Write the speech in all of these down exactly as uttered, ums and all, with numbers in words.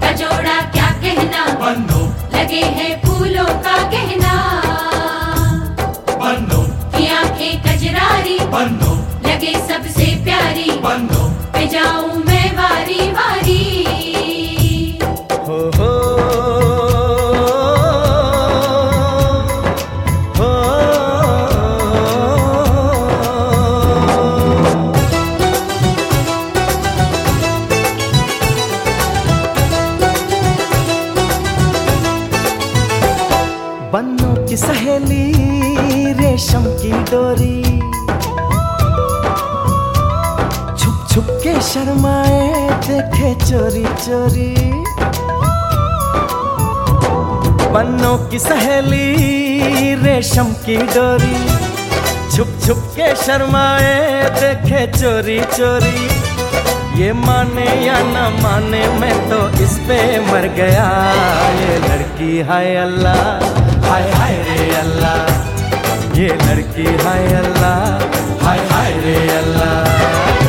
का जोड़ा क्या कहना, बन्नो लगे हैं फूलों का गहना। बन्नो की आंखें कजरारी, बन्नो लगे सबसे प्यारी। बन्नो पे जाऊं मैं वारी वारी। हो हो हो बन्नों की सहेली रेशम की डोरी, छुप छुप के शर्माए देखे चोरी चोरी। बन्नों की सहेली रेशम की डोरी, छुप छुप के शर्माए देखे चोरी चोरी। ये माने या न माने मैं तो इस पे मर गया। ये लड़की हाय अल्लाह, हाय हाय रे अल्लाह। ये लड़की हाय अल्लाह, हाय हाय रे अल्लाह।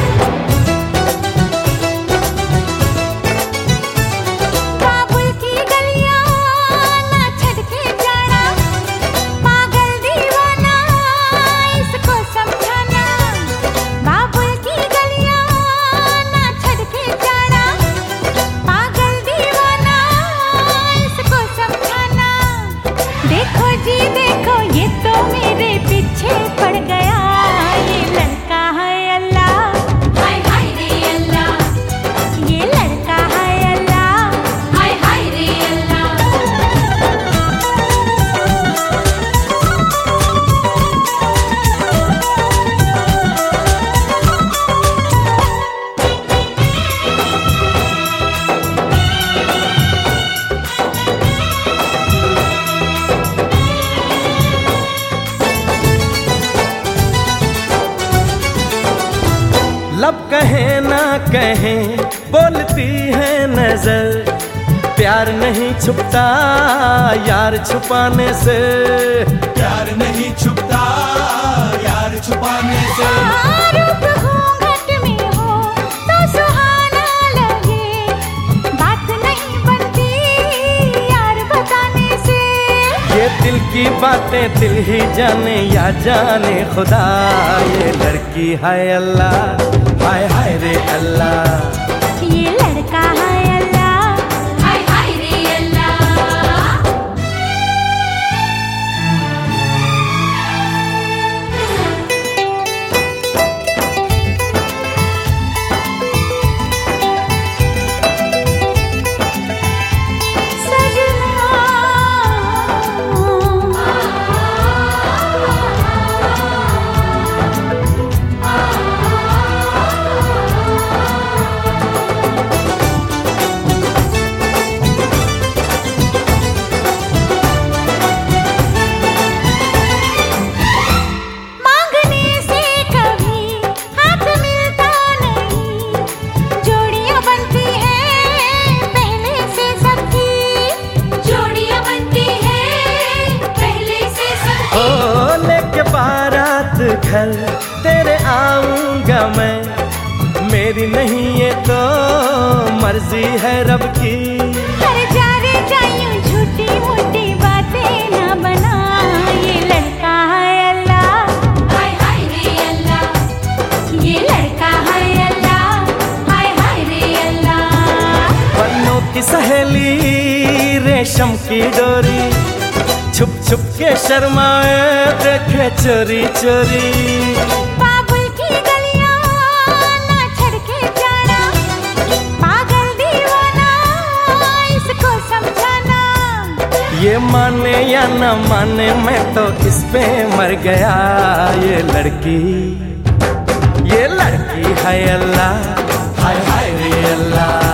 देखो जी देखो ये तो मेरे पीछे पड़ गया। ये लड़का है अल्लाह, हाय हाय रे अल्लाह। ये लड़का है अल्लाह, हाय हाय रे अल्लाह। लब कहे ना कहे बोलती है नजर, प्यार नहीं छुपता यार छुपाने से। प्यार नहीं छुपता यार छुपाने से। रूप घूंघट में हो तो सुहाना लगे, बात नहीं बनती यार बताने से। ये दिल की बातें दिल ही जाने या जाने खुदा। ये लड़की हाय अल्लाह, हाय हाय रे अल्लाह। ये लड़का है अल्लाह, हाय हाय रे अल्लाह। घर तेरे आऊंगा मैं, मेरी नहीं ये तो मर्जी है रब की। अरे जा रे जायूं झूठी मूठी बातें ना बना। ये लड़का है अल्लाह, हाय हाय रे अल्लाह। ये लड़का है अल्लाह, हाय हाय रे अल्लाह। बन्नों की सहेली रेशम की डोरी, छुप छुप के शर्माए देखे चोरी चोरी। बाबुल की गलियां ना छड़ के जाना, पागल दीवाना इसको समझाना। ये माने या न माने मैं तो इस पे मर गया। ये लड़की ये लड़की है अल्लाह, हाय हाय रे अल्लाह।